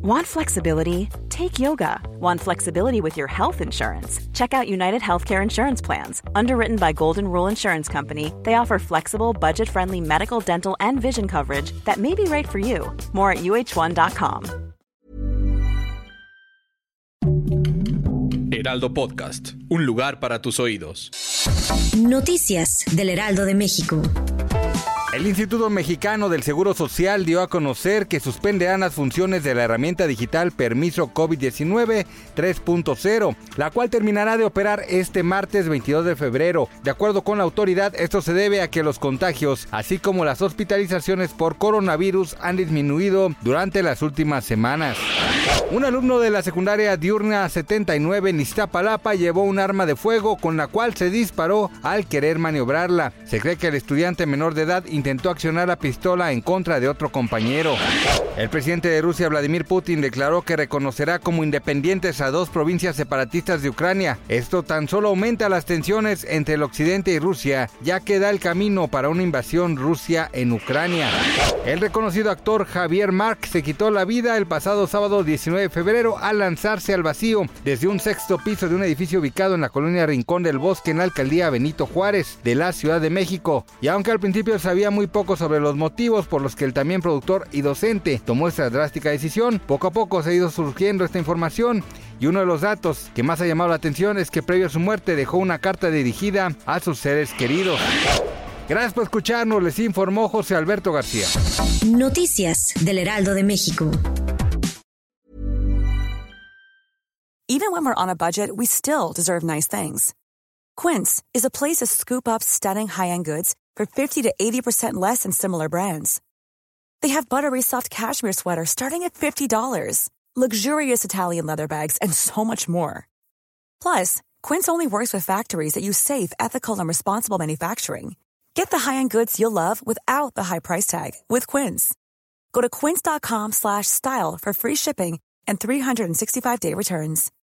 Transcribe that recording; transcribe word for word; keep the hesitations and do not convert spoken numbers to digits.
Want flexibility? Take yoga. Want flexibility with your health insurance? Check out United Healthcare Insurance Plans. Underwritten by Golden Rule Insurance Company, they offer flexible, budget-friendly medical, dental, and vision coverage that may be right for you. More at U H one dot com. Heraldo Podcast, un lugar para tus oídos. Noticias del Heraldo de México. El Instituto Mexicano del Seguro Social dio a conocer que suspenderán las funciones de la herramienta digital Permiso COVID diecinueve tres punto cero, la cual terminará de operar este martes veintidós de febrero. De acuerdo con la autoridad, esto se debe a que los contagios, así como las hospitalizaciones por coronavirus, han disminuido durante las últimas semanas. Un alumno de la secundaria diurna setenta y nueve en Iztapalapa llevó un arma de fuego con la cual se disparó al querer maniobrarla. Se cree que el estudiante menor de edad intentó accionar la pistola en contra de otro compañero. El presidente de Rusia, Vladimir Putin, declaró que reconocerá como independientes a dos provincias separatistas de Ucrania. Esto tan solo aumenta las tensiones entre el occidente y Rusia, ya que da el camino para una invasión rusa en Ucrania. El reconocido actor Javier Mark se quitó la vida el pasado sábado diecinueve de febrero al lanzarse al vacío desde un sexto piso de un edificio ubicado en la colonia Rincón del Bosque en la alcaldía Benito Juárez de la Ciudad de México. Y aunque al principio sabía muy poco sobre los motivos por los que el también productor y docente tomó esta drástica decisión, poco a poco se ha ido surgiendo esta información. Y uno de los datos que más ha llamado la atención es que previo a su muerte dejó una carta dirigida a sus seres queridos. Gracias por escucharnos, les informó José Alberto García. Noticias del Heraldo de México. Even when we're on a budget, we still deserve nice things. Quince is a place to scoop up stunning high-end goods for fifty to eighty percent less than similar brands. They have buttery soft cashmere sweaters starting at fifty dollars, luxurious Italian leather bags, and so much more. Plus, Quince only works with factories that use safe, ethical, and responsible manufacturing. Get the high-end goods you'll love without the high price tag with Quince. Go to quince dot com slash style for free shipping and three sixty-five day returns.